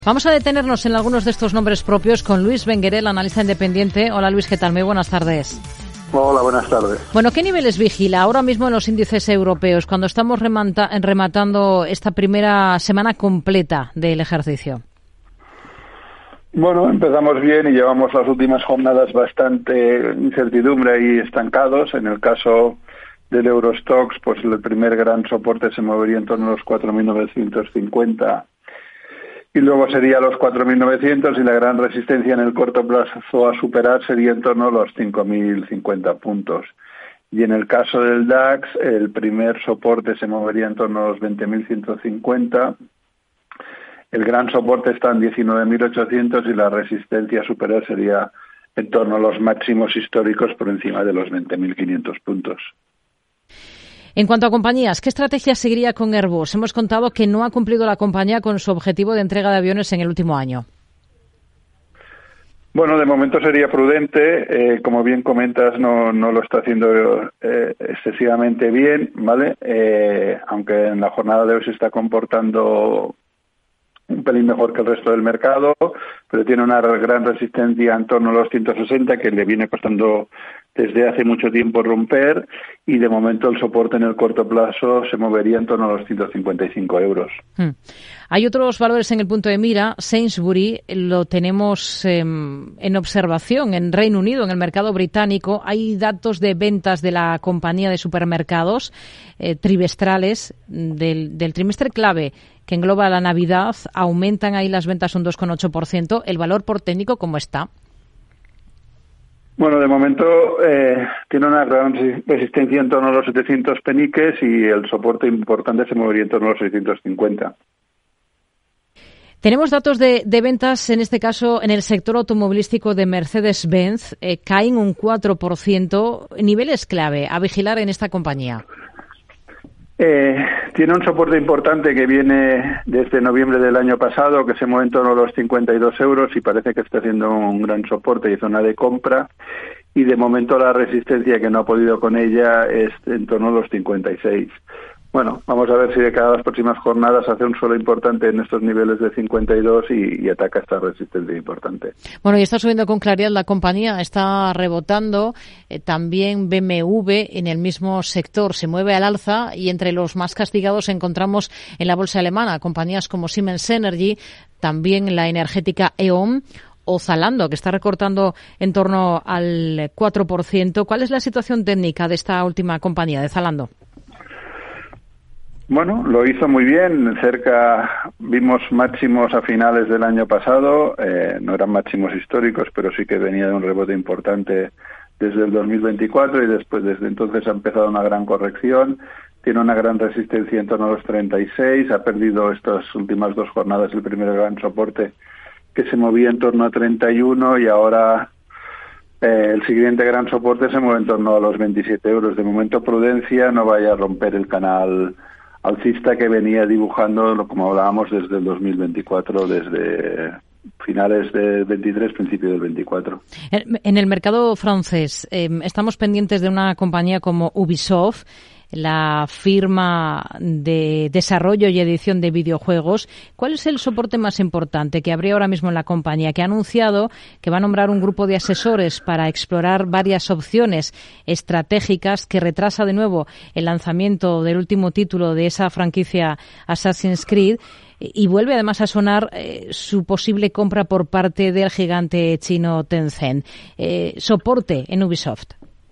Vamos a detenernos en algunos de estos nombres propios con Luis Benguerel, analista independiente. Hola Luis, ¿qué tal? Muy buenas tardes. Hola, buenas tardes. Bueno, ¿qué niveles vigila ahora mismo en los índices europeos cuando estamos rematando esta primera semana completa del ejercicio? Bueno, empezamos bien y llevamos las últimas jornadas bastante incertidumbre y estancados. En el caso del Eurostoxx, pues el primer gran soporte se movería en torno a los 4.950 y luego sería los 4.900 y la gran resistencia en el corto plazo a superar sería en torno a los 5.050 puntos. Y en el caso del DAX, el primer soporte se movería en torno a los 20.150. El gran soporte está en 19.800 y la resistencia a superar sería en torno a los máximos históricos por encima de los 20.500 puntos. En cuanto a compañías, ¿qué estrategia seguiría con Airbus? Hemos contado que no ha cumplido la compañía con su objetivo de entrega de aviones en el último año. Bueno, de momento sería prudente. Como bien comentas, no lo está haciendo excesivamente bien, ¿vale? Aunque en la jornada de hoy se está comportando un pelín mejor que el resto del mercado, pero tiene una gran resistencia en torno a los 160 que le viene costando desde hace mucho tiempo romper, y de momento el soporte en el corto plazo se movería en torno a los 155 euros. Hay otros valores en el punto de mira. Sainsbury lo tenemos en observación en Reino Unido, en el mercado británico. Hay datos de ventas de la compañía de supermercados trimestrales del trimestre clave que engloba la Navidad. Aumentan ahí las ventas un 2,8%. ¿El valor por técnico cómo está? Bueno, de momento tiene una gran resistencia en torno a los 700 peniques y el soporte importante se movería en torno a los 650. Tenemos datos de ventas, en este caso, en el sector automovilístico de Mercedes-Benz. Caen un 4%. Niveles clave a vigilar en esta compañía. Tiene un soporte importante que viene desde noviembre del año pasado, que se mueve en torno a los 52 euros y parece que está haciendo un gran soporte y zona de compra. Y de momento la resistencia que no ha podido con ella es en torno a los 56. Bueno, vamos a ver si de cada las próximas jornadas hace un suelo importante en estos niveles de 52 y ataca esta resistencia importante. Bueno, y está subiendo con claridad la compañía, está rebotando. También BMW en el mismo sector se mueve al alza, y entre los más castigados encontramos en la bolsa alemana compañías como Siemens Energy, también la energética E.ON o Zalando, que está recortando en torno al 4%. ¿Cuál es la situación técnica de esta última compañía, de Zalando? Bueno, lo hizo muy bien. Vimos máximos a finales del año pasado. No eran máximos históricos, pero sí que venía de un rebote importante desde el 2024 y después desde entonces ha empezado una gran corrección. Tiene una gran resistencia en torno a los 36. Ha perdido estas últimas dos jornadas el primer gran soporte, que se movía en torno a 31, y ahora el siguiente gran soporte se mueve en torno a los 27 euros. De momento prudencia, no vaya a romper el canal alcista que venía dibujando, como hablábamos, desde el 2024, desde finales del 23, principio del 24. En el mercado francés estamos pendientes de una compañía como Ubisoft, la firma de desarrollo y edición de videojuegos. ¿Cuál es el soporte más importante que habría ahora mismo en la compañía, que ha anunciado que va a nombrar un grupo de asesores para explorar varias opciones estratégicas, que retrasa de nuevo el lanzamiento del último título de esa franquicia Assassin's Creed, y vuelve además a sonar su posible compra por parte del gigante chino Tencent? Soporte en Ubisoft.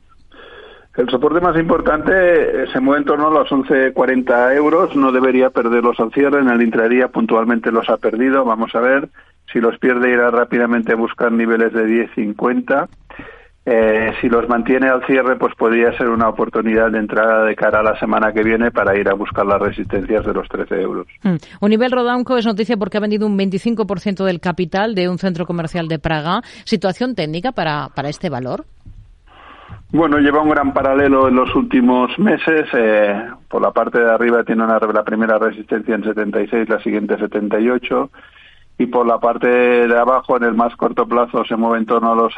El soporte más importante se mueve en torno a los 11,40 euros. No debería perderlos al cierre. En el intradía puntualmente los ha perdido. Vamos a ver. Si los pierde, irá rápidamente a buscar niveles de 10,50. Si los mantiene al cierre, pues podría ser una oportunidad de entrada de cara a la semana que viene para ir a buscar las resistencias de los 13 euros. Unibail Rodamco es noticia porque ha vendido un 25% del capital de un centro comercial de Praga. ¿Situación técnica para este valor? Bueno, lleva un gran paralelo en los últimos meses. Por la parte de arriba tiene la primera resistencia en 76, la siguiente 78. Y por la parte de abajo, en el más corto plazo, se mueve en torno a los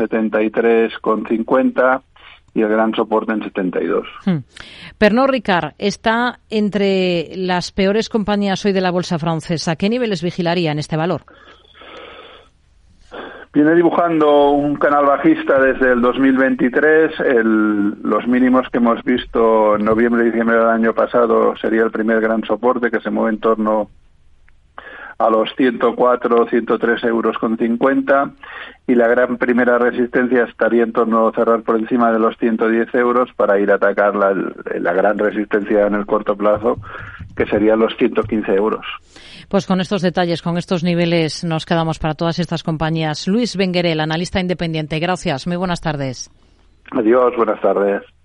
73,50 y el gran soporte en 72. Pernod Ricard está entre las peores compañías hoy de la bolsa francesa. ¿Qué niveles vigilaría en este valor? Viene dibujando un canal bajista desde el 2023. Los mínimos que hemos visto en noviembre y diciembre del año pasado sería el primer gran soporte, que se mueve en torno a los 104, 103 euros con 50, y la gran primera resistencia estaría en torno a cerrar por encima de los 110 euros para ir a atacar la gran resistencia en el corto plazo, que serían los 115 euros. Pues con estos detalles, con estos niveles nos quedamos para todas estas compañías. Luis Benguerel, analista independiente, gracias, muy buenas tardes. Adiós, buenas tardes.